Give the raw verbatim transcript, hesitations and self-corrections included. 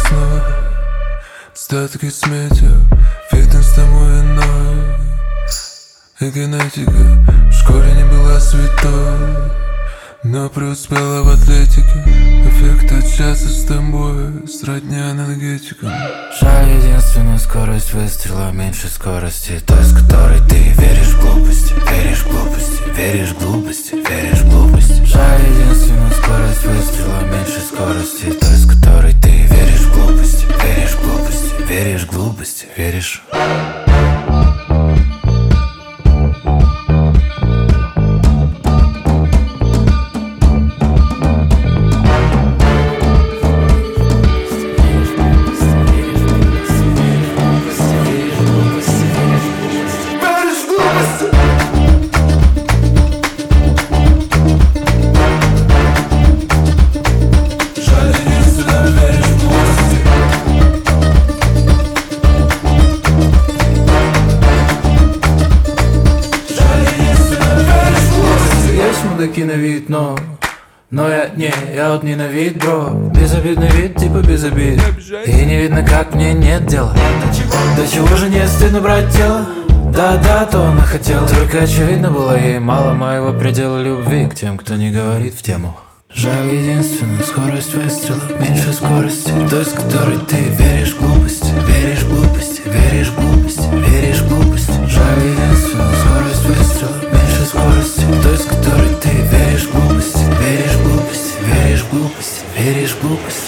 весной, остатки сметью, фитнес тому виной. И генетика в школе не была святой, но преуспела в атлетике. Эффект от часа с тобой сродни энергетикам. Жаль, единственная скорость выстрела меньше скорости той, с которой ты веришь в глупости, веришь в глупости, веришь в глупости, веришь в глупости. Жаль, единственная скорость выстрела меньше скорости той, с которой ты веришь в глупости, веришь в глупости, веришь в глупости, веришь. Мудаки на вид, но Но я не, я вот не на вид, бро. Безобидный вид, типа без обид. И не видно, как мне нет дела. До чего же не стыдно брать тело? Да-да, то она хотела. Только очевидно было ей мало моего предела любви к тем, кто не говорит в тему. Жаль, единственная скорость выстрела меньше скорости той, с которой ты веришь в глупости, веришь в глупости, веришь в глупости, веришь в глупости. Жаль, единственная скорость выстрела меньше скорости той, с которой ты веришь в глупости, веришь в глупости, веришь в глупости, веришь в глупости.